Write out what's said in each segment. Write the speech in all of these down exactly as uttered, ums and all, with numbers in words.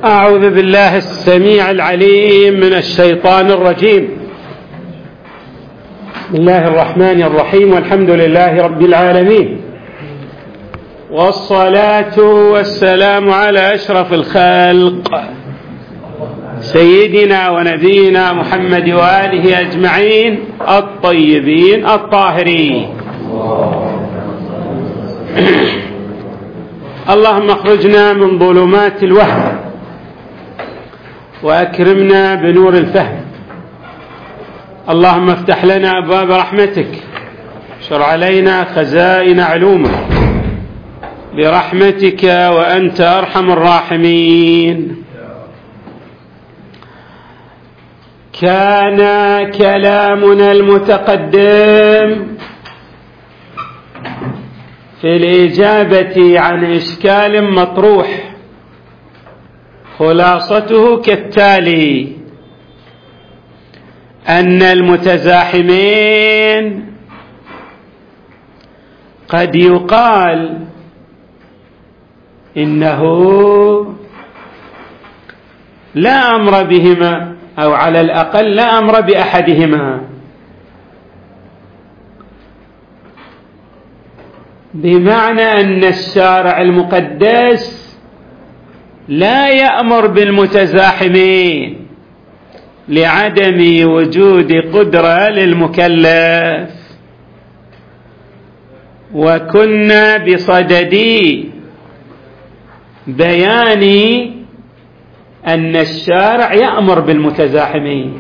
أعوذ بالله السميع العليم من الشيطان الرجيم. بسم الله الرحمن الرحيم، والحمد لله رب العالمين، والصلاة والسلام على أشرف الخلق سيدنا ونبينا محمد وآله أجمعين الطيبين الطاهرين. اللهم اخرجنا من ظلمات الوهم وأكرمنا بنور الفهم. اللهم افتح لنا أبواب رحمتك، شر علينا خزائن علومك برحمتك وأنت أرحم الراحمين. كان كلامنا المتقدم في الإجابة عن إشكال مطروح، خلاصته كالتالي: أن المتزاحمين قد يقال إنه لا أمر بهما، أو على الأقل لا أمر بأحدهما، بمعنى أن الشارع المقدس لا يأمر بالمتزاحمين لعدم وجود قدرة للمكلف. وكنا بصدد بيان أن الشارع يأمر بالمتزاحمين،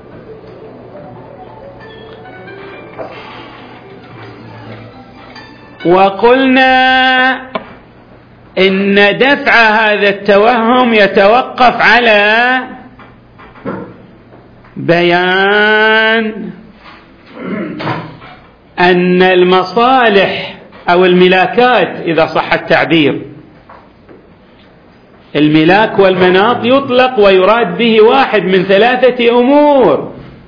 وقلنا إن دفع هذا التوهم يتوقف على بيان أن المصالح أو الملاكات، إذا صح التعبير، الملاك والمناط يطلق ويراد به واحد من ثلاثة أمور.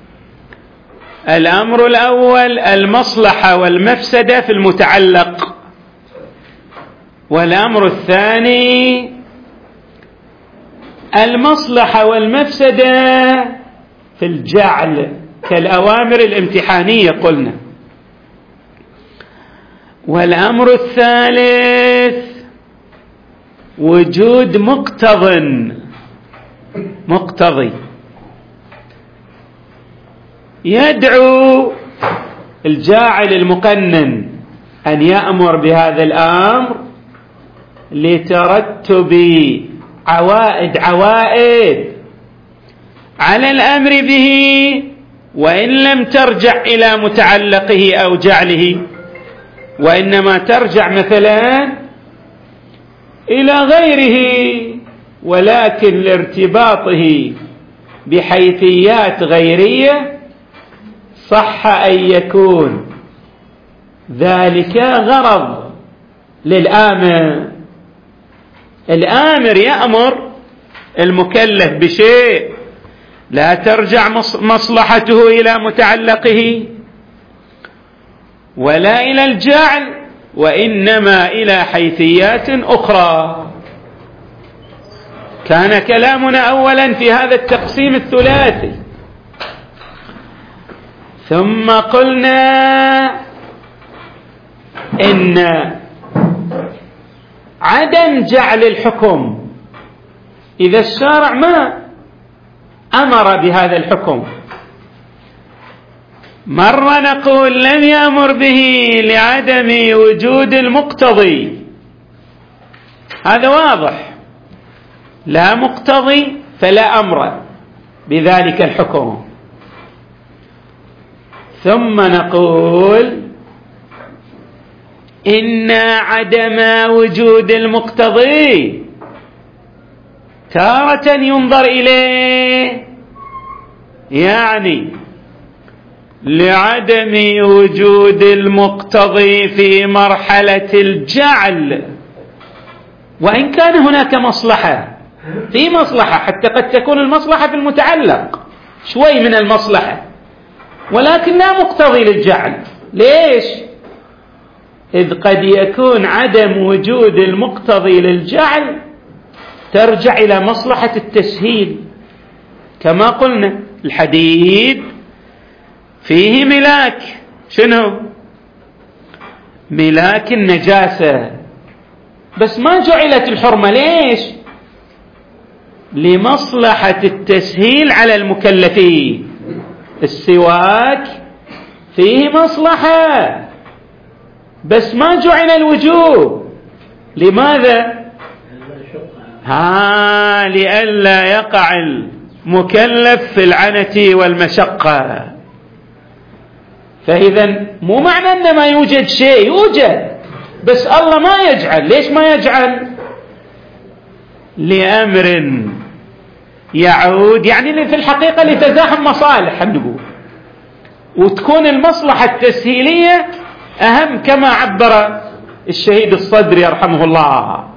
الأمر الأول المصلحة والمفسدة في المتعلق، والأمر الثاني المصلحة والمفسدة في الجعل كالأوامر الامتحانية قلنا، والأمر الثالث وجود مقتض مقتضي يدعو الجاعل المقنن أن يأمر بهذا الأمر لترتب عوائد عوائد على الأمر به، وإن لم ترجع إلى متعلقه أو جعله، وإنما ترجع مثلا إلى غيره، ولكن لارتباطه بحيثيات غيرية صح أن يكون ذلك غرض للآمر. الآمر يأمر المكلف بشيء لا ترجع مصلحته إلى متعلقه ولا إلى الجعل، وإنما إلى حيثيات أخرى. كان كلامنا أولا في هذا التقسيم الثلاثي، ثم قلنا إن عدم جعل الحكم إذا الشارع ما أمر بهذا الحكم، مرة نقول لم يأمر به لعدم وجود المقتضي، هذا واضح، لا مقتضي فلا أمر بذلك الحكم. ثم نقول إن عدم وجود المقتضي تارة ينظر إليه، يعني لعدم وجود المقتضي في مرحلة الجعل، وإن كان هناك مصلحة، في مصلحة، حتى قد تكون المصلحة في المتعلق شوي من المصلحة، ولكن لا مقتضي للجعل. ليش؟ إذ قد يكون عدم وجود المقتضي للجعل ترجع إلى مصلحة التسهيل. كما قلنا الحديد فيه ملاك، شنو؟ ملاك النجاسة، بس ما جعلت الحرمة. ليش؟ لمصلحة التسهيل على المكلفين. السواك فيه مصلحة بس ما جعل الوجوب. لماذا؟ ها لئلا يقع المكلف في العنة والمشقة. فإذا مو معنى أن ما يوجد شيء، يوجد، بس الله ما يجعل. ليش ما يجعل؟ لأمر يعود، يعني في الحقيقة لتزاحم مصالح نقول، وتكون المصلحة التسهيلية أهم كما عبر الشهيد الصدري يرحمه الله.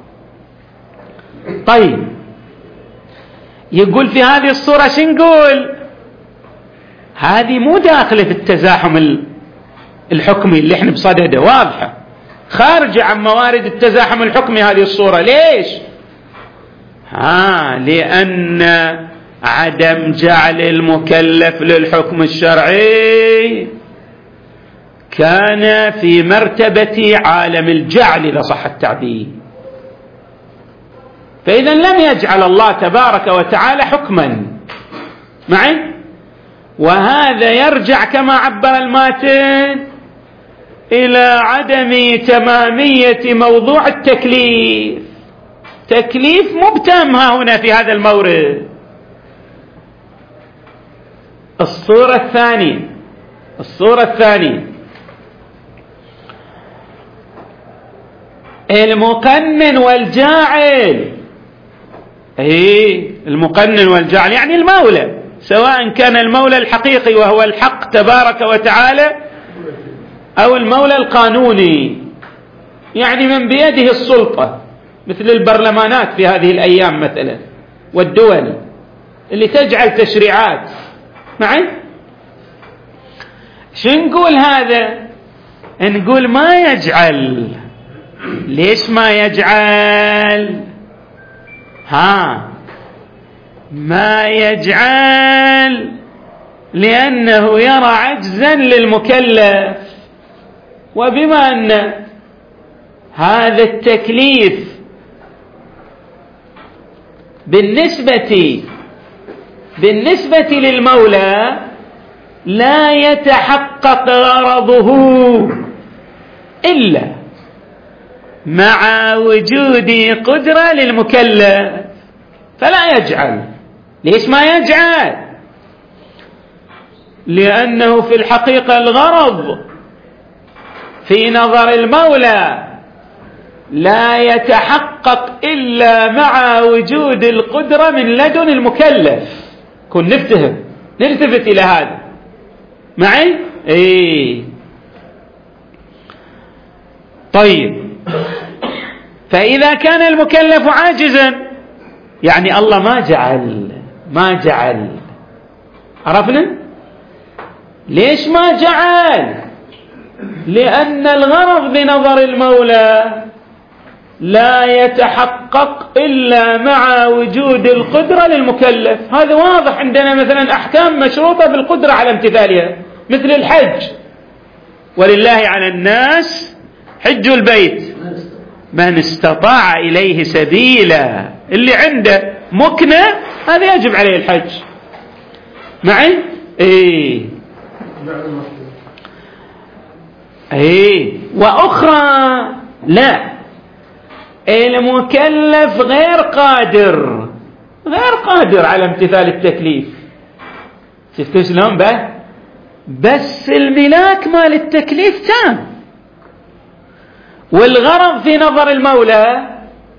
طيب يقول في هذه الصورة شو نقول؟ هذه مو داخلة في التزاحم الحكمي اللي احنا بصدده، واضحة، خارجة عن موارد التزاحم الحكمي هذه الصورة. ليش؟ ها لأن عدم جعل المكلف للحكم الشرعي كان في مرتبة عالم الجعل إذا صح التعبير. فإذا لم يجعل الله تبارك وتعالى حكما معي، وهذا يرجع كما عبر الماتن إلى عدم تمامية موضوع التكليف. تكليف مبتم هنا في هذا المورد. الصورة الثانية الصورة الثانية المقنن والجاعل. ايه المقنن والجاعل يعني المولى، سواء كان المولى الحقيقي وهو الحق تبارك وتعالى أو المولى القانوني، يعني من بيده السلطة، مثل البرلمانات في هذه الأيام مثلا والدول اللي تجعل تشريعات. معي؟ شو نقول هذا؟ نقول ما يجعل. ليش ما يجعل؟ ها ما يجعل لأنه يرى عجزا للمكلف، وبما أن هذا التكليف بالنسبة بالنسبة للمولى لا يتحقق غرضه إلا مع وجود قدرة للمكلف، فلا يجعل. ليش ما يجعل؟ لأنه في الحقيقة الغرض في نظر المولى لا يتحقق إلا مع وجود القدرة من لدن المكلف. كن نفتهم نلتفت إلى هذا معي؟ إيه طيب، فإذا كان المكلف عاجزا يعني الله ما جعل ما جعل عرفنا؟ ليش ما جعل؟ لأن الغرض بنظر المولى لا يتحقق إلا مع وجود القدرة للمكلف. هذا واضح عندنا، مثلا أحكام مشروطة بالقدرة على امتثالها، مثل الحج، ولله على الناس حج البيت من استطاع إليه سبيلا. اللي عنده مكنة هذا يجب عليه الحج. معي؟ إيه إيه وأخرى لا، المكلف غير قادر غير قادر على امتثال التكليف. شفتوا شلون به؟ بس الملاك مال التكليف تام، والغرض في نظر المولى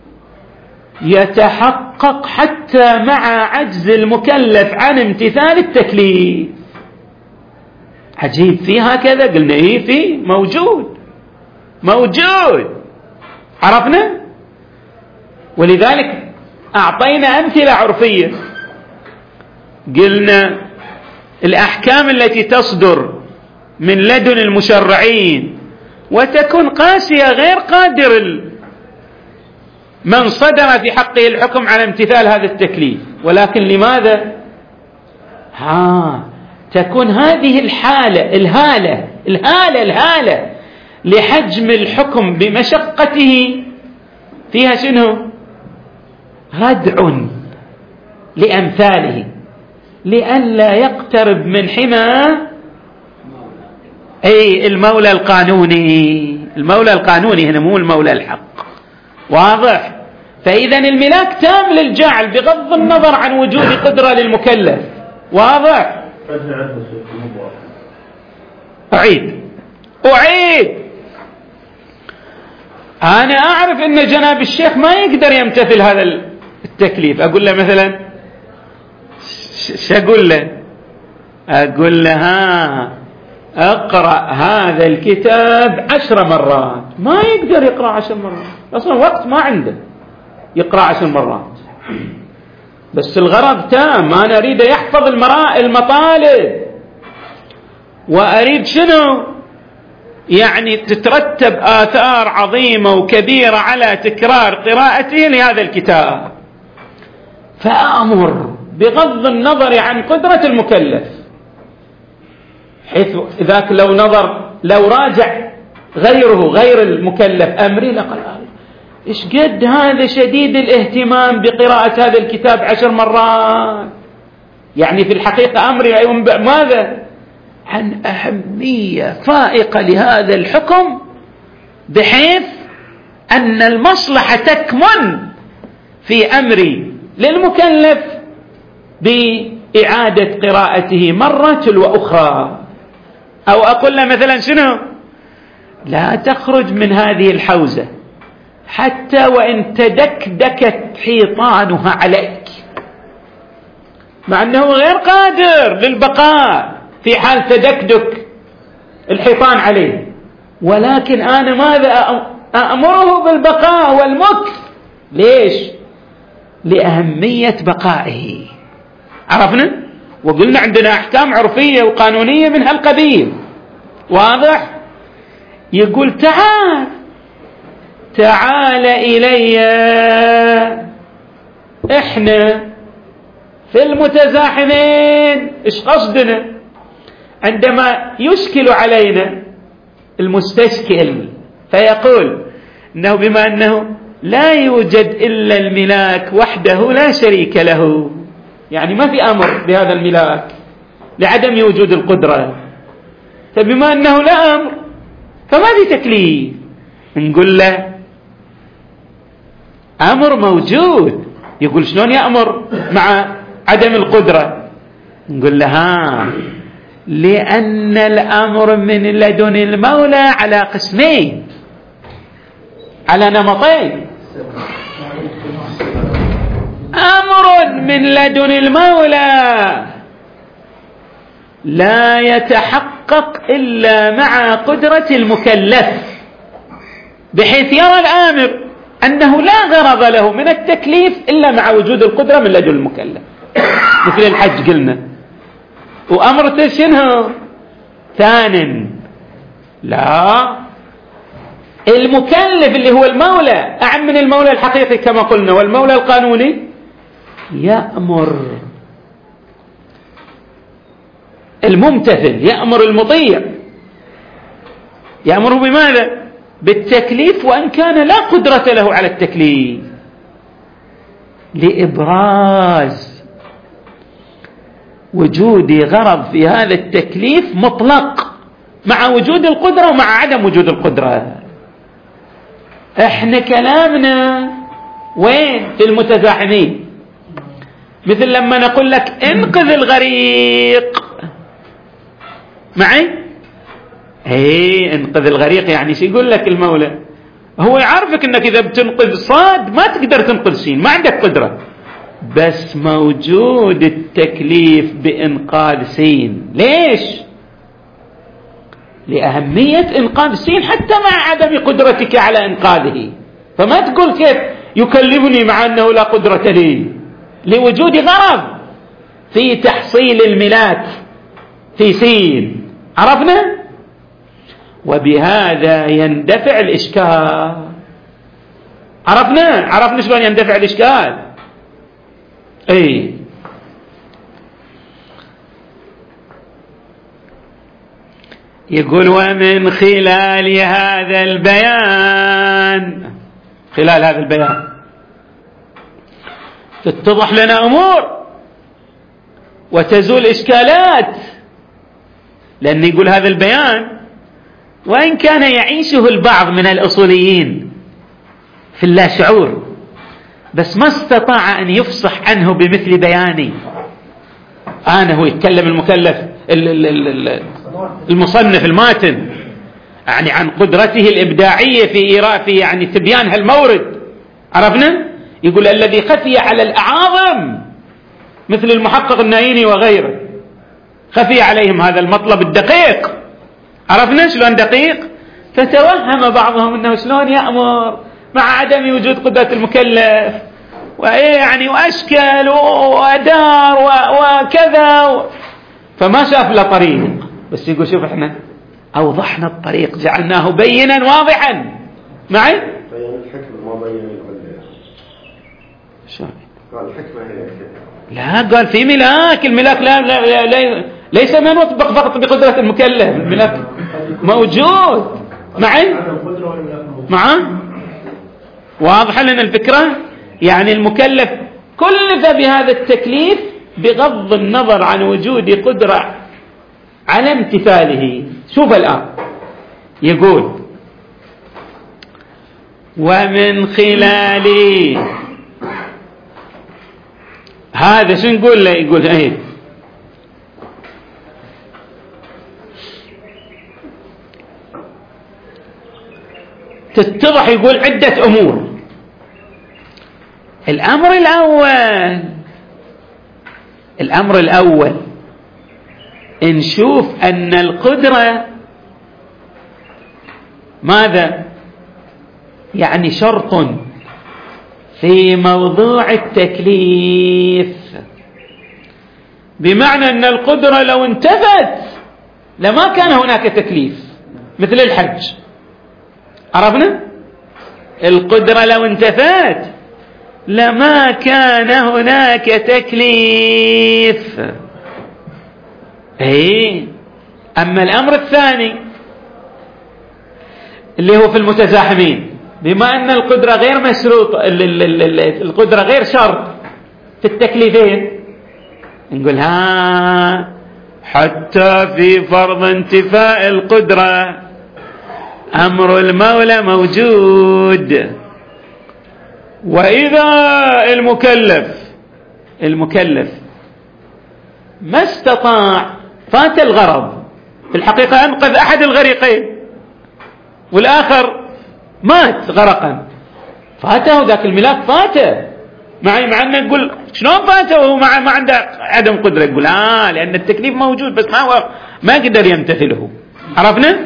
يتحقق حتى مع عجز المكلف عن امتثال التكليف. عجيب، في هكذا؟ قلنا ايه، في موجود موجود عرفنا. ولذلك أعطينا أمثلة عرفية، قلنا الأحكام التي تصدر من لدن المشرعين وتكون قاسية غير قادر من صدر في حقه الحكم على امتثال هذا التكليف. ولكن لماذا ها تكون هذه الحالة الهالة الهالة الهالة لحجم الحكم بمشقته فيها شنو؟ ردع لأمثاله لئلا يقترب من حمى أي المولى القانوني. المولى القانوني هنا مو المولى الحق. واضح؟ فإذا الملاك تام للجعل بغض النظر عن وجود قدرة للمكلف. واضح؟ أعيد أعيد أنا أعرف أن جناب الشيخ ما يقدر يمتثل هذا التكليف. أقول له مثلا ش أقول له أقول له ها أقرأ هذا الكتاب عشر مرات. ما يقدر يقرأ عشر مرات أصلا، وقت ما عنده يقرأ عشر مرات. بس الغرض تام، أنا أريد يحفظ المطالب وأريد شنو يعني تترتب آثار عظيمة وكبيرة على تكرار قراءته لهذا الكتاب. فأمر بغض النظر عن قدرة المكلف، حيث ذاك لو نظر لو راجع غيره غير المكلف أمري لقال إيش قد هذا شديد الاهتمام بقراءة هذا الكتاب عشر مرات. يعني في الحقيقة أمري ماذا؟ عن أهمية فائقة لهذا الحكم، بحيث أن المصلحة تكمن في أمري للمكلف بإعادة قراءته مرة تلو أخرى. أو أقول له مثلا شنو؟ لا تخرج من هذه الحوزة حتى وإن تدكدكت حيطانها عليك، مع أنه غير قادر للبقاء في حال تدكدك الحيطان عليه، ولكن أنا ماذا أأمره بالبقاء والمكث. ليش؟ لأهمية بقائه. عرفنا؟ وقلنا عندنا أحكام عرفية وقانونية من هالقبيل. واضح؟ يقول تعال تعال إلي، إحنا في المتزاحمين إيش قصدنا؟ عندما يشكل علينا المستشكل فيقول إنه بما أنه لا يوجد إلا الملاك وحده لا شريك له، يعني ما في أمر بهذا الملاك لعدم وجود القدرة، فبما أنه لا أمر فما في تكليف. نقول له أمر موجود. يقول شلون يأمر مع عدم القدرة؟ نقول له ها لأن الأمر من لدن المولى على قسمين، على نمطين. أمر من لدن المولى لا يتحقق إلا مع قدرة المكلف، بحيث يرى الآمر أنه لا غرض له من التكليف إلا مع وجود القدرة من لدن المكلف، مثل الحج قلنا. وأمر شنو ثان؟ لا، المكلف اللي هو المولى أعم من المولى الحقيقي كما قلنا، والمولى القانوني يأمر الممتثل، يأمر المطيع، يأمره بماذا؟ بالتكليف وأن كان لا قدرة له على التكليف، لإبراز وجود غرض في هذا التكليف مطلق مع وجود القدرة ومع عدم وجود القدرة. احنا كلامنا وين؟ في المتزاحمين. مثل لما نقول لك انقذ الغريق معي، ايه انقذ الغريق يعني شو يقول لك المولى؟ هو يعرفك انك اذا بتنقذ صاد ما تقدر تنقذ سين، ما عندك قدرة، بس موجود التكليف بإنقاذ سين. ليش؟ لأهمية إنقاذ سين حتى مع عدم قدرتك على إنقاذه. فما تقول كيف يكلفني مع أنه لا قدرة لي، لوجود غرض في تحصيل الملاك في سين. عرفنا؟ وبهذا يندفع الإشكال. عرفنا عرفنا شلون يندفع الإشكال. أي يقول ومن خلال هذا البيان، خلال هذا البيان تتضح لنا أمور وتزول إشكالات، لأن يقول هذا البيان وإن كان يعيشه البعض من الأصوليين في اللاشعور، بس ما استطاع أن يفصح عنه بمثل بياني أنا. هو يتكلم المكلف المصنف الماتن يعني عن قدرته الإبداعية في إيراء في يعني تبيان هالمورد، عرفنا؟ يقول الذي خفي على الأعاظم مثل المحقق النايني وغيره، خفي عليهم هذا المطلب الدقيق، عرفنا شلون دقيق؟ فتوهم بعضهم أنه شلون يأمر مع عدم وجود قدرة المكلف، وإيه يعني وأشكل وأدار وكذا، فما شاف له طريق. بس يقول شوف احنا أوضحنا الطريق، جعلناه بينا واضحا معي. يعني الحكمة ما بين العلة، شو قال الحكمة هي كذا، لا قال في ملاك، الملاك لا, لا, لا, لا ليس من يطبق فقط بقدرة المكلف، الملاك موجود معي معه. واضح لنا الفكرة؟ يعني المكلف كلف بهذا التكليف بغض النظر عن وجود قدرة على امتثاله. شوف الآن يقول ومن خلال هذا شو نقول له؟ يقول ايه تتضح، يقول عدة أمور. الأمر الأول الأمر الأول نشوف أن القدرة ماذا؟ يعني شرط في موضوع التكليف، بمعنى أن القدرة لو انتفت لما كان هناك تكليف، مثل الحج، عرفنا؟ القدرة لو انتفت لما كان هناك تكليف. ايه اما الامر الثاني اللي هو في المتزاحمين، بما ان القدرة غير مشروطة، القدرة غير شرط في التكليفين، نقول ها حتى في فرض انتفاء القدرة امر المولى موجود. وإذا المكلف المكلف ما استطاع، فات الغرض، في الحقيقة أنقذ أحد الغريقين والآخر مات غرقا، فاته ذاك الملاك، فاته معي، مع أنه يقول شلون فاته وهو ما ما عنده عدم قدرة؟ يقول آه لأن التكليف موجود بس ما هو ما قدر يمتثله، عرفنا؟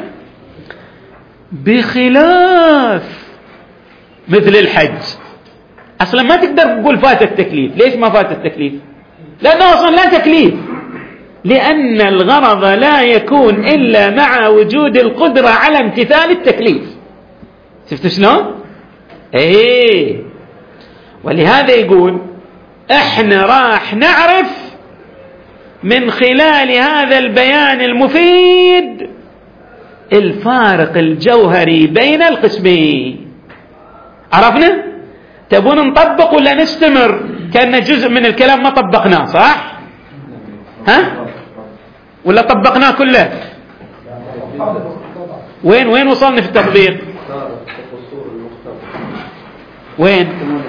بخلاف مثل الحج، أصلا ما تقدر تقول فات التكليف. ليش ما فات التكليف؟ لأنه أصلا لا تكليف، لأن الغرض لا يكون إلا مع وجود القدرة على امتثال التكليف. شفت شلون؟ ايه ولهذا يقول احنا راح نعرف من خلال هذا البيان المفيد الفارق الجوهري بين القسمين. عرفنا؟ تبون نطبق ولا نستمر كأن جزء من الكلام ما طبقناه؟ صح؟ ها؟ ولا طبقناه كله؟ وين وين وصلنا في التطبيق؟ وين؟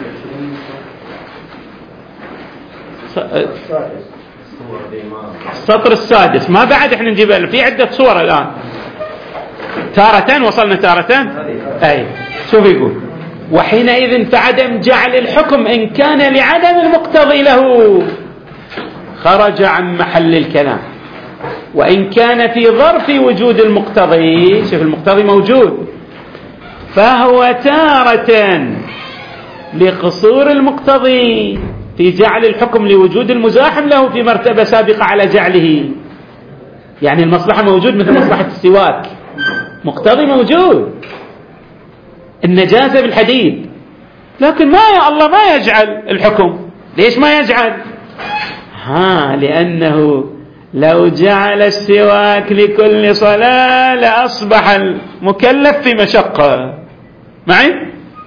السطر السادس. ما بعد احنا نجيب في عدة صور الآن، تارة وصلنا تارة. اي شوف يقول وحينئذ فعدم جعل الحكم إن كان لعدم المقتضي له خرج عن محل الكلام، وإن كان في ظرف وجود المقتضي، شوف المقتضي موجود، فهو تارة لقصور المقتضي في جعل الحكم لوجود المزاحم له في مرتبة سابقة على جعله. يعني المصلحة موجود مثل مصلحة السواك، مقتضي موجود، النجاسة بالحديد لكن ما يا الله ما يجعل الحكم. ليش ما يجعل؟ ها لأنه لو جعل السواك لكل صلاة لأصبح المكلف في مشقة معي،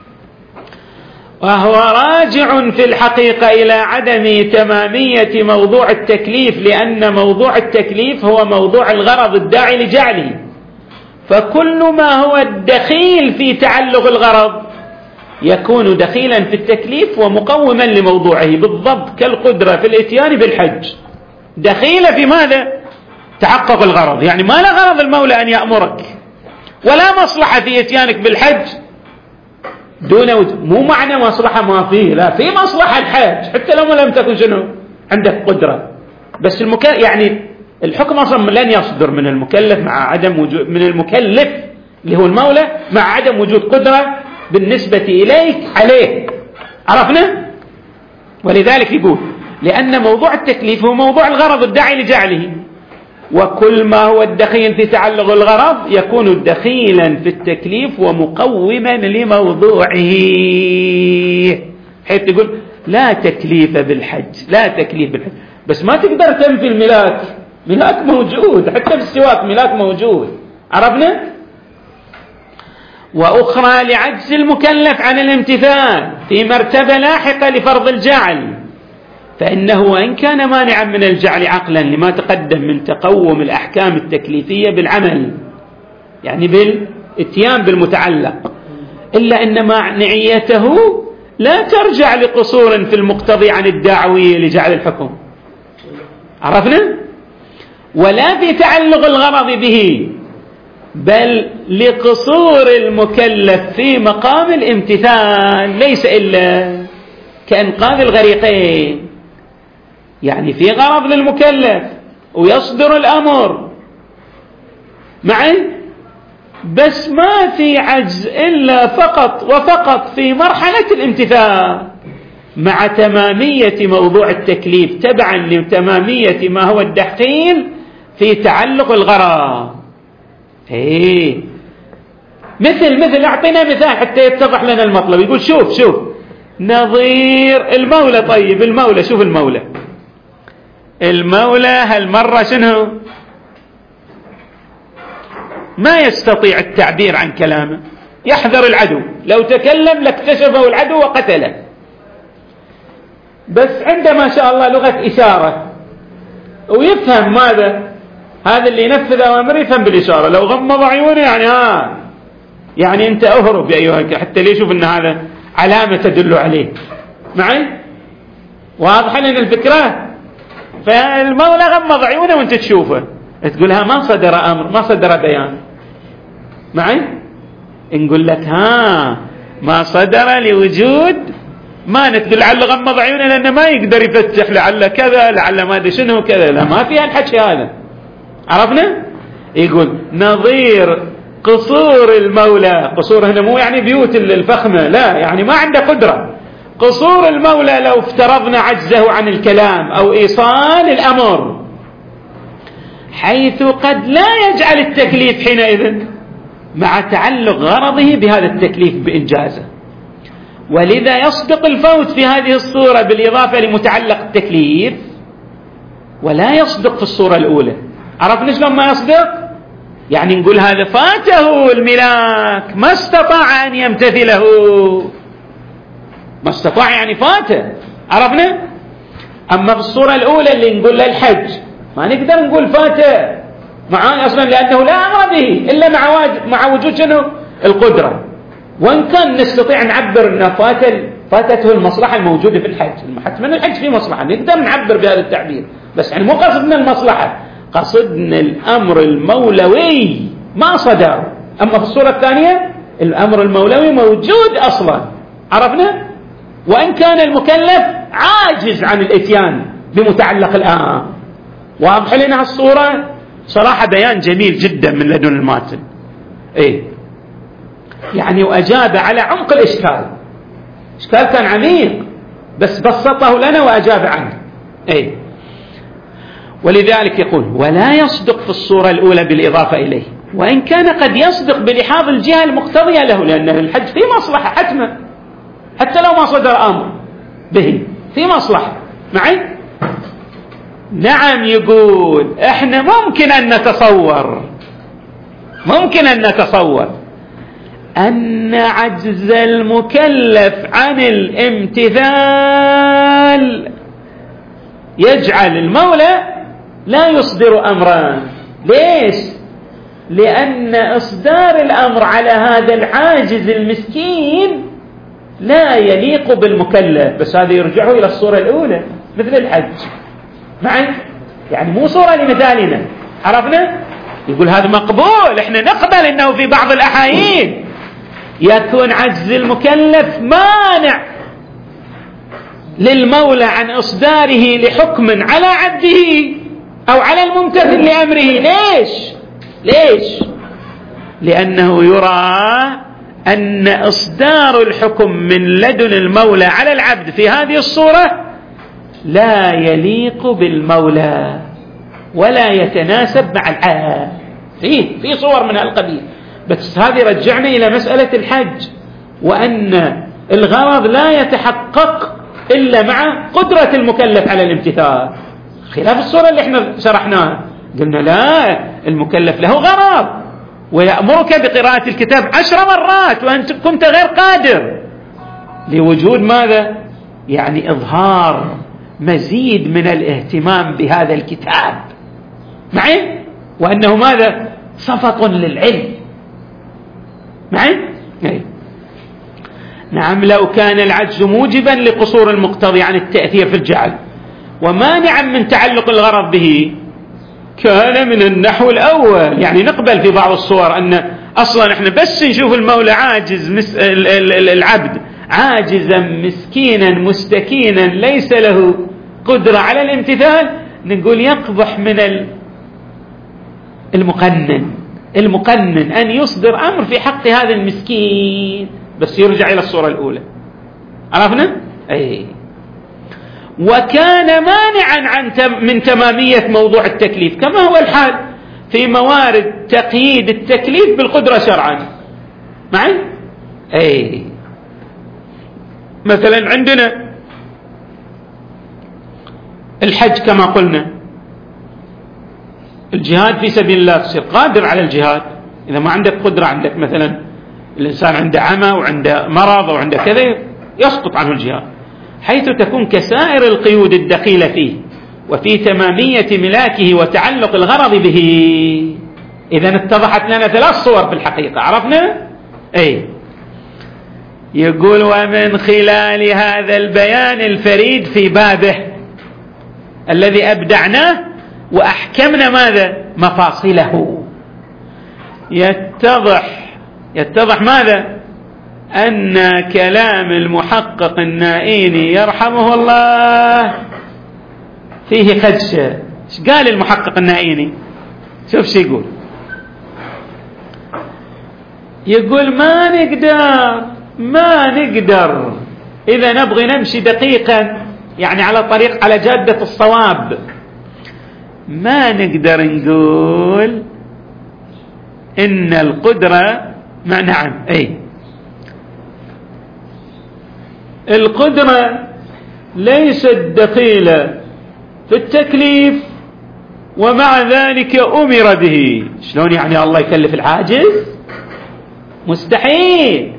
وهو راجع في الحقيقة إلى عدم تمامية موضوع التكليف، لأن موضوع التكليف هو موضوع الغرض الداعي لجعله، فكل ما هو الدخيل في تعلق الغرض يكون دخيلا في التكليف ومقوما لموضوعه، بالضبط كالقدرة في الاتيان بالحج دخيلة في ماذا؟ تحقق الغرض. يعني ما لا غرض المولى أن يأمرك ولا مصلحة في اتيانك بالحج دون وجه. مو معنى مصلحة ما فيه، لا في مصلحة الحج حتى لو ما لم تكن شنو عندك قدرة، بس المكلف يعني الحكم أصلا لن يصدر من المكلف مع عدم وجود من المكلف اللي هو المولى مع عدم وجود قدرة بالنسبة إليك عليه. عرفنا؟ ولذلك يقول لأن موضوع التكليف هو موضوع الغرض الداعي لجعله، وكل ما هو الدخيل في تعلق الغرض يكون دخيلا في التكليف ومقوما لموضوعه، حيث يقول لا تكليف بالحج، لا تكليف بالحج، بس ما تقدر تنفي الملاك، ملاك موجود حتى في السواك ملاك موجود. عرفنا؟ وأخرى لعجز المكلف عن الامتثال في مرتبة لاحقة لفرض الجعل، فإنه وإن كان مانعا من الجعل عقلا لما تقدم من تقوم الأحكام التكليفية بالعمل يعني بالاتيان بالمتعلق، إلا أن معنعيته لا ترجع لقصور في المقتضي عن الداعوية لجعل الحكم. عرفنا؟ ولا في تعلق الغرض به، بل لقصور المكلف في مقام الامتثال، ليس إلا كإنقاذ الغريقين. يعني في غرض للمكلف ويصدر الأمر معي، بس ما في عجز إلا فقط وفقط في مرحلة الامتثال مع تمامية موضوع التكليف تبعا لتمامية ما هو الدخيل في تعلق الغرض. ايه مثل مثل اعطينا مثال حتى يتضح لنا المطلب. يقول شوف شوف نظير المولى، طيب المولى شوف المولى المولى هالمرة شنو؟ ما يستطيع التعبير عن كلامه، يحذر العدو، لو تكلم لاكتشفه العدو وقتله، بس عنده ما شاء الله لغة إشارة ويفهم ماذا هذا اللي ينفذ أوامر، يفهم بالإشارة. لو غمض عيونه يعني ها يعني أنت أهرب يا أيها، حتى ليه يشوف أن هذا علامة تدل عليه. معي؟ واضح لنا الفكرة؟ فالمولى غمض عيونه وأنت تشوفه تقولها ما صدر أمر ما صدر بيان. معي؟ نقول لك ها ما صدر لوجود ما نتقول لعل غمض عيونه لأنه ما يقدر يفتح، لعل كذا لعل ما أدري شنو كذا، لا ما فيها الحكي هذا. عرفنا؟ يقول نظير قصور المولى، قصور هنا مو يعني بيوت الفخمة، لا يعني ما عنده قدرة. قصور المولى لو افترضنا عجزه عن الكلام أو إيصال الأمر، حيث قد لا يجعل التكليف حينئذ مع تعلق غرضه بهذا التكليف بإنجازه، ولذا يصدق الفوت في هذه الصورة بالإضافة لمتعلق التكليف، ولا يصدق في الصورة الأولى. عرفنا شلون ما يصدق؟ يعني نقول هذا فاته الملاك ما استطاع أن يمتثله، ما استطاع يعني فاته. عرفنا؟ أما في الصورة الأولى اللي نقول له الحج ما نقدر نقول فاته معاه أصلا، لأنه لا أمر به إلا مع مع وجود شنو؟ القدرة. وإن كان نستطيع نعبر أن فاتل فاتته المصلحة الموجودة في الحج، حتما الحج فيه مصلحة نقدر نعبر بهذا التعبير، بس يعني مو قصدنا المصلحة، قصدنا الأمر المولوي ما صدر. أما في الصورة الثانية الأمر المولوي موجود أصلا. عرفنا؟ وإن كان المكلف عاجز عن الإتيان بمتعلق الآن. واضح لنا الصورة؟ صراحة بيان جميل جدا من لدن الماتن. إيه يعني وأجاب على عمق الإشكال، إشكال كان عميق بس بسطه لنا وأجاب عنه. إيه ولذلك يقول ولا يصدق في الصورة الأولى بالإضافة إليه، وإن كان قد يصدق بلحاظ الجهة المقتضية له، لأن الحج فيه مصلحة حتما. حتى لو ما صدر أمر به في مصلحة. معي؟ نعم. يقول احنا ممكن أن نتصور ممكن أن نتصور أن عجز المكلف عن الامتثال يجعل المولى لا يصدر أمرا. ليش؟ لأن إصدار الأمر على هذا العاجز المسكين لا يليق بالمكلف. بس هذا يرجعه إلى الصورة الأولى مثل الحج. معي؟ يعني مو صورة لمثالنا. عرفنا؟ يقول هذا مقبول، احنا نقبل انه في بعض الأحايين يكون عجز المكلف مانع للمولى عن إصداره لحكم على عبده أو على الممتثل لأمره. ليش؟ ليش؟ لأنه يرى أن إصدار الحكم من لدن المولى على العبد في هذه الصورة لا يليق بالمولى ولا يتناسب مع العهد. في في صور من هالقبيل. بس هذه رجعنا إلى مسألة الحج، وأن الغرض لا يتحقق إلا مع قدرة المكلف على الامتثال، خلاف الصورة اللي احنا شرحناها. قلنا لا، المكلف له غرض ويأمرك بقراءة الكتاب عشر مرات وأنت كنت غير قادر، لوجود ماذا؟ يعني إظهار مزيد من الاهتمام بهذا الكتاب. معي؟ وأنه ماذا؟ صفق للعلم. معي؟ أي. نعم. لو كان العجز موجبا لقصور المقتضي عن التأثير في الجعل ومانعا من تعلق الغرض به كان من النحو الأول. يعني نقبل في بعض الصور أن أصلا احنا بس نشوف المولى عاجز مس... العبد عاجزا مسكينا مستكينا ليس له قدرة على الامتثال، نقول يقبح من المقنن المقنن أن يصدر أمر في حق هذا المسكين. بس يرجع إلى الصورة الأولى. عرفنا؟ أي. وكان مانعا عن تم من تمامية موضوع التكليف كما هو الحال في موارد تقييد التكليف بالقدرة شرعا. معي؟ أي. مثلا عندنا الحج كما قلنا، الجهاد في سبيل الله تصير قادر على الجهاد. إذا ما عندك قدرة، عندك مثلا الإنسان عنده عمى وعنده مرض وعنده كذا، يسقط عنه الجهاد، حيث تكون كسائر القيود الدخيلة فيه وفي تمامية ملاكه وتعلق الغرض به. إذن اتضحت لنا ثلاث صور في الحقيقة. عرفنا؟ أي. يقول ومن خلال هذا البيان الفريد في بابه الذي أبدعناه وأحكمنا ماذا؟ مفاصله، يتضح يتضح ماذا؟ أن كلام المحقق النائيني يرحمه الله فيه خدشة. ايش قال المحقق النائيني؟ شوف شو يقول. يقول ما نقدر ما نقدر إذا نبغي نمشي دقيقا، يعني على طريق على جادة الصواب، ما نقدر نقول إن القدرة مع نعم أي القدرة ليست دخيلة في التكليف ومع ذلك أمر به. شلون يعني الله يكلف العاجز؟ مستحيل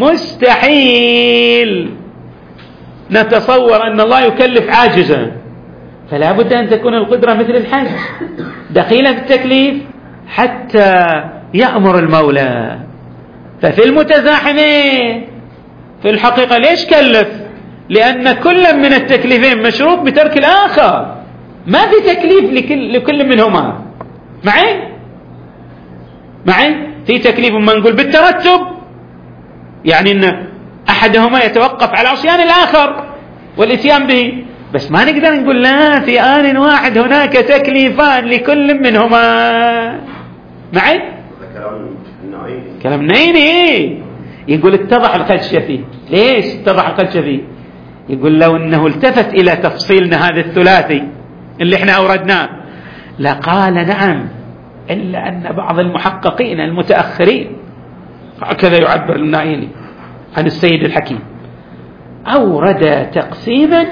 مستحيل نتصور أن الله يكلف عاجزا، فلا بد أن تكون القدرة مثل الحج دخيلة في التكليف حتى يأمر المولى. ففي المتزاحمين في الحقيقة ليش كلف؟ لأن كل من التكليفين مشروط بترك الآخر، ما في تكليف لكل, لكل منهما. معي؟ معي؟ في تكليف ما نقول بالترتب، يعني أن أحدهما يتوقف على عصيان الآخر والإتيان به، بس ما نقدر نقول لا في آن واحد هناك تكليفان لكل منهما. معي؟ كلام نيني. يقول اتضح الخدشة فيه. ليش اتضح الخدشة فيه؟ يقول لو أنه التفت إلى تفصيلنا هذا الثلاثي اللي احنا أوردناه لقال نعم، إلا أن بعض المحققين المتأخرين، هكذا يعبر النائيني عن السيد الحكيم، أورد تقسيما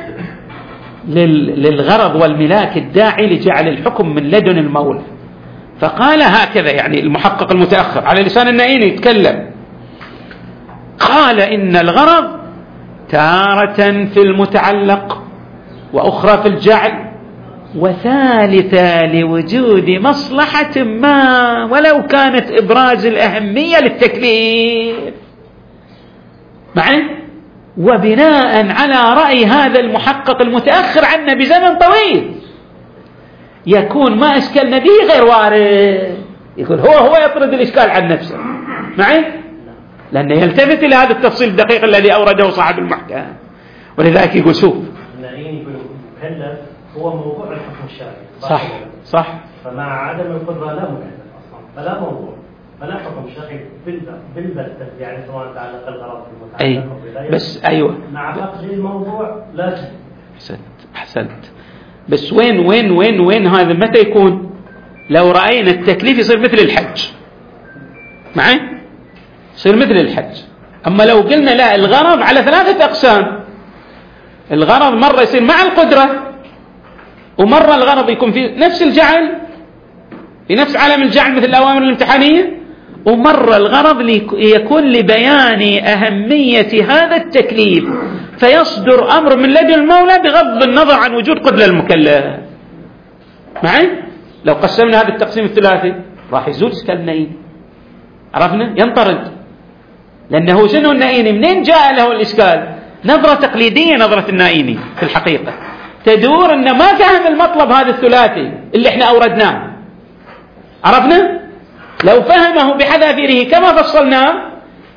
للغرض والملاك الداعي لجعل الحكم من لدن المولى، فقال هكذا، يعني المحقق المتأخر على لسان النائين يتكلم، قال إن الغرض تارة في المتعلق وأخرى في الجعل وثالثة لوجود مصلحة ما ولو كانت إبراز الأهمية للتكليف معه. وبناء على رأي هذا المحقق المتأخر عنا بزمن طويل يكون ما أشكلنا به غير وارد، يقول هو هو يطرد الإشكال عن نفسه معه، لأنه يلتفت إلى هذا التفصيل الدقيق الذي أورده صاحب المحكمة. ولذلك يقول شوف المكلف هو موضوع الحكم الشرعي، صح صح، فمع عدم القدرة لا مكلف أصلا، فلا موضوع فلا حكم شرعي بالبتة، يعني سواء تعلق الغرض أي بس أيوة مع فقد الموضوع لا شيء. أحسنت أحسنت، بس وين وين وين وين هذا متى يكون؟ لو رأينا التكليف يصير مثل الحج معي، يصير مثل الحج. أما لو قلنا لا، الغرض على ثلاثة أقسام، الغرض مرة يصير مع القدرة، ومرة الغرض يكون في نفس الجعل في نفس عالم الجعل مثل الأوامر الامتحانية، ومرة الغرض يكون لبيان أهمية هذا التكليف فيصدر أمر من لدن المولى بغض النظر عن وجود قدرة المكلف معي. لو قسمنا هذا التقسيم الثلاثي راح يزول إشكال النائين، عرفنا ينطرد، لأنه شنو النائيني منين جاء له الإشكال؟ نظرة تقليدية، نظرة النائيني في الحقيقة تدور أن ما فهم المطلب هذا الثلاثي اللي احنا أوردناه، عرفنا؟ لو فهمه بحذافيره كما فصلناه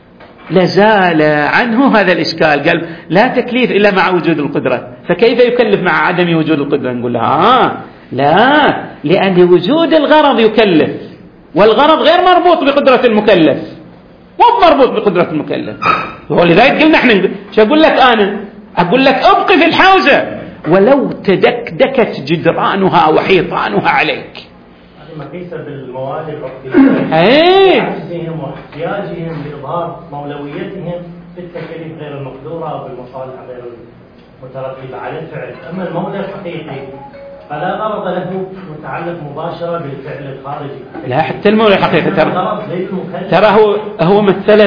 لزال عنه هذا الإشكال، قال لا تكليف إلا مع وجود القدرة، فكيف يكلف مع عدم وجود القدرة؟ نقول لها آه لا، لأن وجود الغرض يكلف، والغرض غير مربوط بقدرة المكلف، مو مربوط بقدرة المكلف. ولذلك قلنا احنا شو أقول لك أنا؟ أقول لك أبقي في الحوزة ولو تدكدكت جدرانها وحيطانها عليك. هذه مقيسة بالمواد العرفية، عجزهم واحتياجهم لإظهار مولويتهم في التكاليف غير المقدورة أو بالمصالح غير المترتبة على الفعل. أما المولى الحقيقي فلا غرض له متعلق مباشرة بالفعل الخارجي. لا، حتى المولى الحقيقي ترى ترى هو هو مثل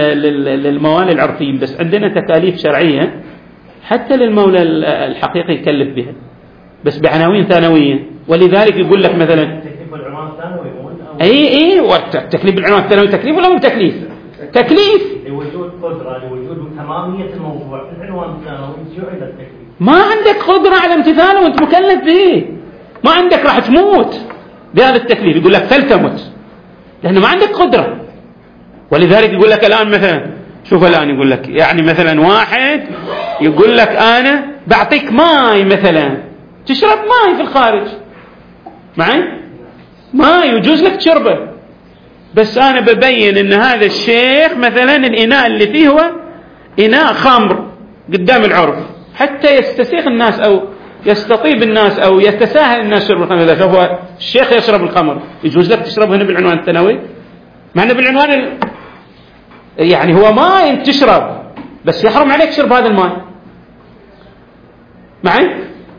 للموالي العرفيين، بس عندنا تكاليف شرعية حتى للمولى الحقيقي يكلف بها بس بعناوين ثانوية. ولذلك يقول لك مثلا تكليف العنوان الثانوي، اي اي والتكليف بالعنوان الثانوي تكليف ولا مو تكليف؟ تكليف لوجود قدرة، لوجود تمامية الموضوع في العنوان الثانوي جعل التكليف. ما عندك قدرة على امتثاله وانت مكلف به، ما عندك، راح تموت بهذا التكليف، يقول لك فلتمت لأنه ما عندك قدرة. ولذلك يقول لك الآن مثلا شوف الآن يقول لك يعني مثلا واحد يقول لك أنا بعطيك ماء مثلا تشرب ماء في الخارج معي، ما يجوز لك تشربه، بس أنا ببين أن هذا الشيخ مثلا الإناء اللي فيه هو إناء خمر قدام العرف حتى يستسيغ الناس أو يستطيب الناس أو يتساهل الناس شرب الخمر. إذا هو الشيخ يشرب الخمر يجوز لك تشربه هنا بالعنوان الثانوي، معنى بالعنوان ال... يعني هو ماء تشرب بس يحرم عليك شرب هذا الماء معي،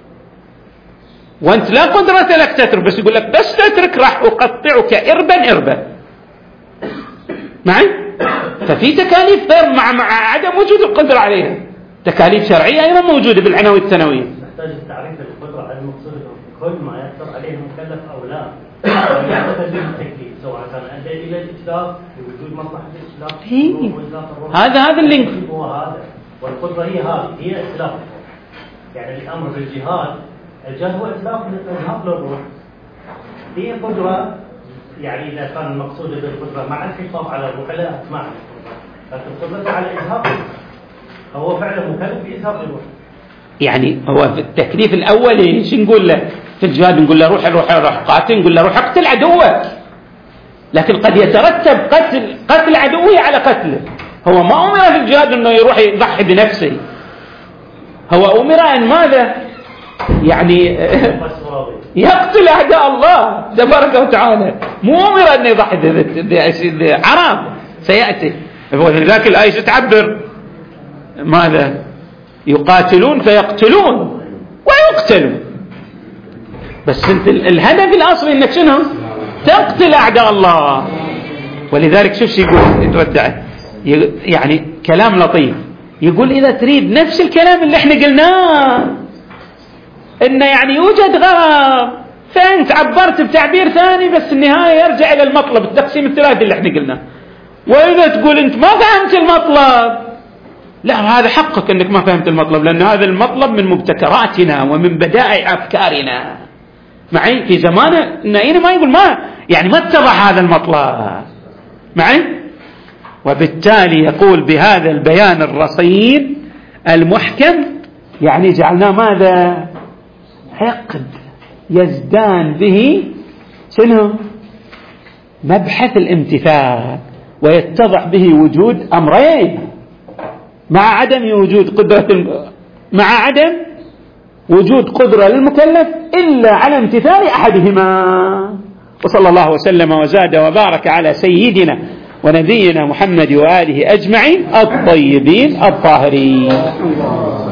وأنت لا قدرة لك تترك، بس يقول لك بس تترك راح أقطعك إربا إربا معي. ففي تكاليف غير مع, مع عدم وجود القدرة عليها، تكاليف شرعية أيضا موجودة بالعناوين الثانوية. نحتاج التعريف القدرة على المقصود كل ما يقدر عليه المكلف أو لا يعتقد بالتكليف، سواء كان أدى إلى الإتلاف لوجود مصلحة الإتلاف. هذا هذا اللينك هو هذا، والقدرة هي هذه هي إتلاف، يعني الأمر بالجهاد، الجهاد هو إتلاف إتلاف للروح، هي قدرة، يعني إذا كان المقصود بالقدرة مع الحفاظ على الروح لا مع لكن القدرة على إذهاب هو فعلا مكلف بإذهاب الروح. يعني هو في التكليف الأول ايش نقول له في الجهاد؟ نقول له روح روح روح قاتل، نقول له روح اقتل عدوك، لكن قد يترتب قتل قتل عدوه على قتله. هو ما أمر في الجهاد أنه يروح يضحي بنفسه، هو أمر أن ماذا؟ يعني يقتل أعداء الله تبارك وتعالى، مو أمر أن يضحي عرب سيأتي. ولذلك الآية تعبر ماذا؟ يقاتلون فيقتلون ويقتلون، بس انت الهدف الاصلي انك شنو؟ تقتل اعداء الله. ولذلك شوف شو يقول يتودع، يعني كلام لطيف، يقول اذا تريد نفس الكلام اللي احنا قلناه انه يعني يوجد غرض، فانت عبرت بتعبير ثاني، بس النهايه يرجع الى المطلب، التقسيم الثلاثي اللي احنا قلناه. واذا تقول انت ما فهمت المطلب، لا هذا حقك انك ما فهمت المطلب، لان هذا المطلب من مبتكراتنا ومن بدائع افكارنا. معي؟ في زمانه ناينا ما يقول ما يعني ما اتضح هذا المطلب. معي؟ وبالتالي يقول بهذا البيان الرصين المحكم يعني جعلناه ماذا؟ حقد يزدان به شنو؟ مبحث الامتثال، ويتضح به وجود أمرين، مع عدم وجود قدرة الم... مع عدم وجود قدرة للمكلف إلا على امتثال أحدهما. وصلى الله وسلم وزاد وبارك على سيدنا ونبينا محمد وآله أجمعين الطيبين الطاهرين.